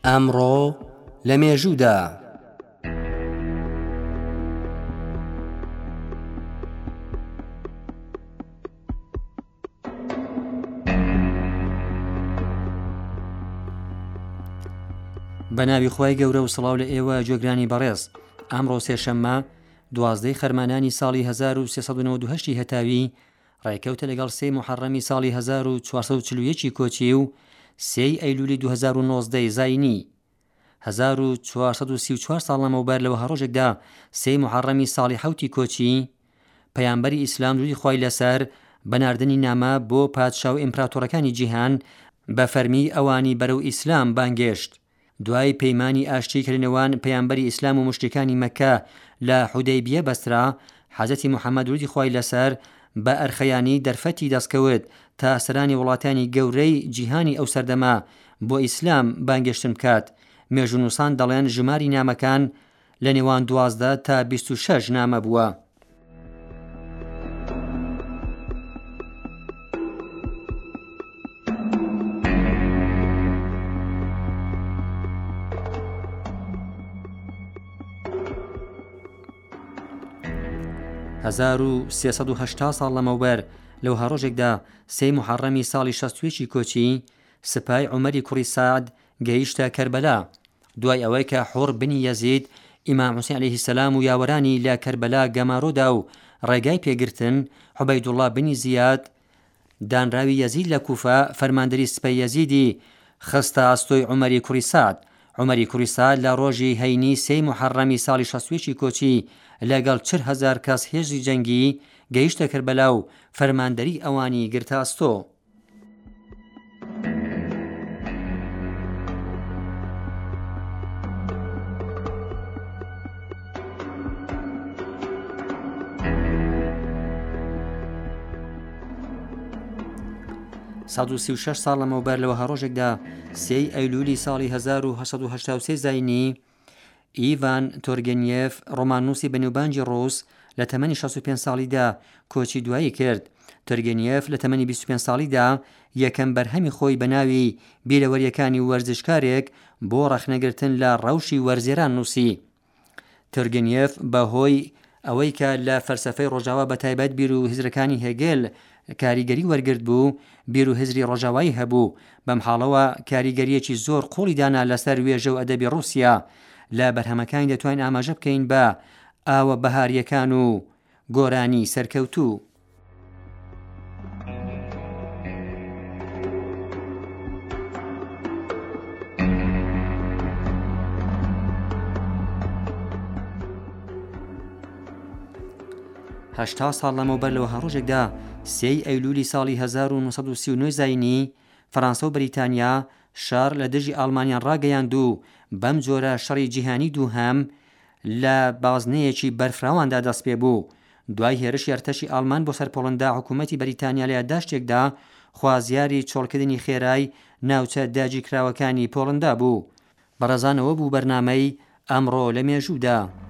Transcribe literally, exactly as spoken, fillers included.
ئەمڕۆ لە مێژوودا بە ناوی خۆی گەورە و سڵاو لە ئێوە گوێگرانی بەڕێز. ئەمڕۆ سێشەممە دوازدەی خەرمانانی ساڵی هەزار و سێسەد و نەوەت و هەشت هەتاوی ڕێکەوتە لەگەڵ سێی محەڕەمی ساڵی هەزار و چوارسەد و چل و یەک کۆچی و سێی ئەیلولی دوو هەزار و نۆزدە زاینی. هەزار و چوارسەد و سی و چوار ساڵ لەمەوبەر لەوە هەڕۆژێکدا سێی محەڕەمی ساڵی حەوتی کۆچی پەیامبەری ئیسلام درودی خوای لەسەر بەناردنی نامە بۆ پادشا و ئیمپراتۆرەکانی جیهان بە فەرمی ئەوانی بەرەو ئیسلام بانگێشت. دوای پەیمانی ئاشتی کردنەوەن پەیامبەری ئیسلام و مشتەکانی مەککە لە حودەیبیە بەسترا، حەزەتی موحەممەد درودی خوای لەسەر بە ئەرخەیانی دەرفەتی دەستکەوت تا سەرانی وڵاتانی گەورەی جیهانی ئەو سەردەما بۆ ئیسلام بانگێشتن بکات. مێژونووسان دەڵێن ژماری نامەکان لە نێوان دوازدە تا بیست و شەش نامە بووە. هەزار و سێسەد و هەشتا ساڵ لەمەوبەر لەو هەڕۆژێکدا سێی محەڕەمی ساڵی شەست و یەکی کۆچی سپای عومەری کوڕی سعد گەیشتە کەربەلا، دوای ئەوەی کە حوڕ بنی یەزید ئیمام حوسێن عەلەیهی سەلام و یاوەرانی لە کەربەلا گەمارۆدا و ڕێگای پێگرتن، حوبەیدوڵڵا بنی زیاد دانراوی یەزید لە کوفە فەرماندەری سپای یەزیدی خستە ئاستۆی عومەری کوڕی سعد. عومەری کوڕی سعد لە ڕۆژی هەینی سێی محەڕەمی ساڵی شەست و یەکی کۆچی لەگەڵ چل هەزار کەس هێزی جەنگی گەیشتە کەربەلا و فەرماندەری ئەوانی گرتە ئەستۆ. سەد و سی و شەش ساڵ لەمەوبەر لەوە هەڕۆژێکدا سێی ئەیلولی ساڵی هەزار و هەشت سەد و هەشتا و سێ زاینی ئیڤان تۆرگێنیێف ڕۆماننووسی بەنێوبانجی ڕووس لە تەمەنی شەست و پێنج ساڵیدا کۆچی دوایی کرد. تۆرگێنیێف لە تەمەنی بیست و پێنج ساڵیدا یەکەم بەرهەمی خۆی بەناوی بیرەوەریەکانی وەرزشکارێک بۆ ڕەخنەگرتن لە ڕەوشی وەرزێران نووسی. تۆرگێنیێف بەهۆی ئەوەی کە لە فەلسەفەی ڕۆژاوا بەتایبەت بیر و هزرەکانی هێگێل کاریگەری وەرگرت بوو، بیر و هزری ڕۆژاوایی هەبوو، بەم حاڵەوە کاریگەریەکی زۆر قوڵی دانا لەسەر وێژە و ئەدەبی ڕووسیا. لە بەرهەمەکانی دەتوانین ئاماژە بکەین بە ئاوە بەهاریەکان و گۆرانی سەرکەوتوو. هەشتا ساڵ لەمەوبەر لەوە هەڕۆژێکدا سێی ئەیلولی ساڵی هەزار و نۆ سەد و سی و نۆ زاینی فەڕەنسا و بەریتانیا شار لە دژی ئاڵمانیان ڕاگەیاند و بەم جۆرە شەڕی جیهانی دووهەم لە بازنەیەکی بەرفراواندا دەست پێ بوو. دوای هێرشی ئەرتەشی ئاڵمان بۆ سەر پۆڵەندا، حکوومەتی بەریتانیا لە یادداشتێکدا خوازیاری چۆڵکردنی خێرای ناوچە داگیرکراوەکانی پۆڵەندا بوو. بەڕێزانەوە بوو بەرنامەی ئەمڕۆ لە مێژوودا.